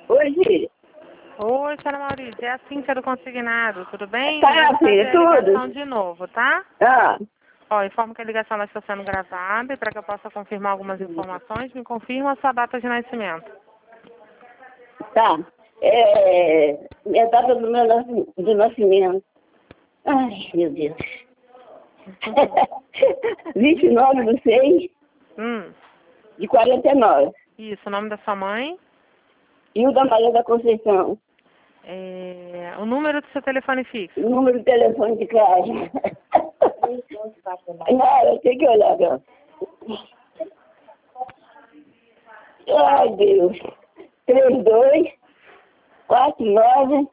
Oi, filha. Oi, senhora Maurícia, é a Cíntia do Consignado, tudo bem? Tá, Eu vou fazer filha, a ligação tudo? de novo, tá? Ah, Ó, informo que a ligação ela está sendo gravada e para que eu possa confirmar algumas informações, me confirma a sua data de nascimento. tá. Minha data do meu de nascimento. Ai, meu Deus. 29/6 de 49. Isso, o nome da sua mãe, Hilda Maria da Conceição. o número do seu telefone fixo. O número de telefone de casa. Não, eu tenho que olhar agora. Ai, Deus. 3249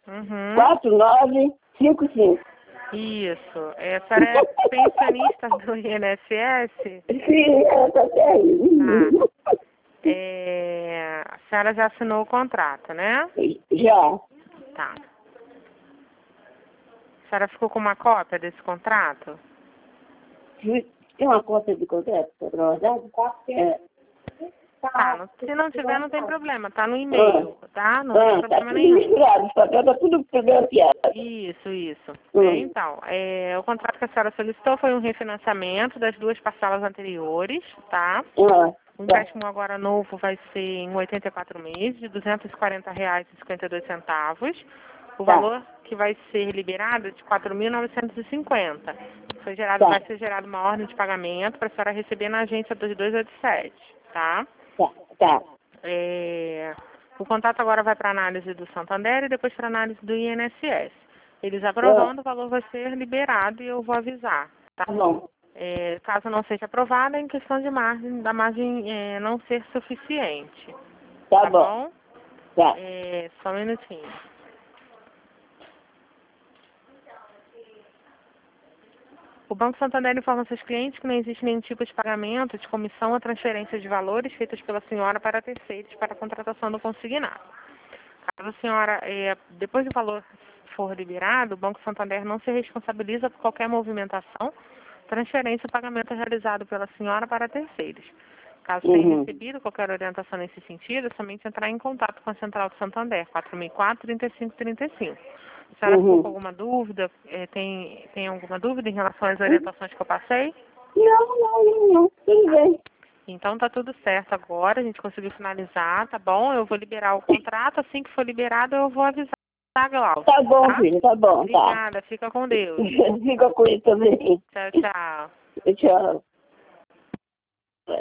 4955. Isso. A senhora é pensionista do INSS? Sim, ela tá até aí. A senhora já assinou o contrato, né? Já. Tá. A senhora ficou com uma cópia desse contrato? Tem uma conta de contrato, na verdade? Tá, se não tiver, não tem problema, tá no e-mail, tá? Não tem Tá problema tudo nenhum. misturado, os papéis tá tudo fotografiado. Isso. Então, o contrato que a senhora solicitou foi um refinanciamento das duas parcelas anteriores, tá? O empréstimo agora novo vai ser em 84 meses, de R$ 240,52. O valor que vai ser liberado é de R$ 4.950. Vai ser gerada uma ordem de pagamento para a senhora receber na agência 2287, tá? Tá. O contrato agora vai para análise do Santander e depois para análise do INSS. Eles aprovando, o valor vai ser liberado e eu vou avisar, tá? Tá bom. Caso não seja aprovado, é em questão de margem, da margem não ser suficiente. Tá bom? Tá. Só um minutinho. O Banco Santander informa seus clientes que não existe nenhum tipo de pagamento, de comissão ou transferência de valores feitas pela senhora para terceiros para a contratação do consignado. Caso a senhora, depois do valor for liberado, o Banco Santander não se responsabiliza por qualquer movimentação, transferência ou pagamento realizado pela senhora para terceiros. Caso tenha recebido qualquer orientação nesse sentido, é somente entrar em contato com a Central do Santander, 4004-3535. A senhora ficou com alguma dúvida? Tem alguma dúvida em relação às orientações que eu passei? Não. Tudo bem. Então tá tudo certo agora, a gente conseguiu finalizar, tá bom? Eu vou liberar o contrato, assim que for liberado eu vou avisar, tá, Glaucia? Tá bom, filho, tá bom, tá. Obrigada, fica com Deus. Fica com ele também. Tchau. Tchau.